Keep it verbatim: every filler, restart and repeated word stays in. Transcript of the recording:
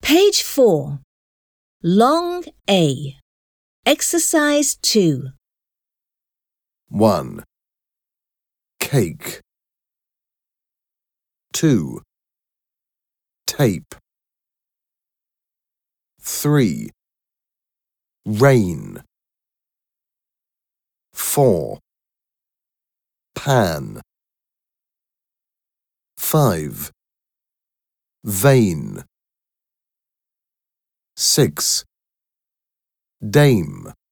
Page four. Long A. Exercise two. one. Cake. two. Tape. three. Rain. four. Pan. five. Vein. six. Dame.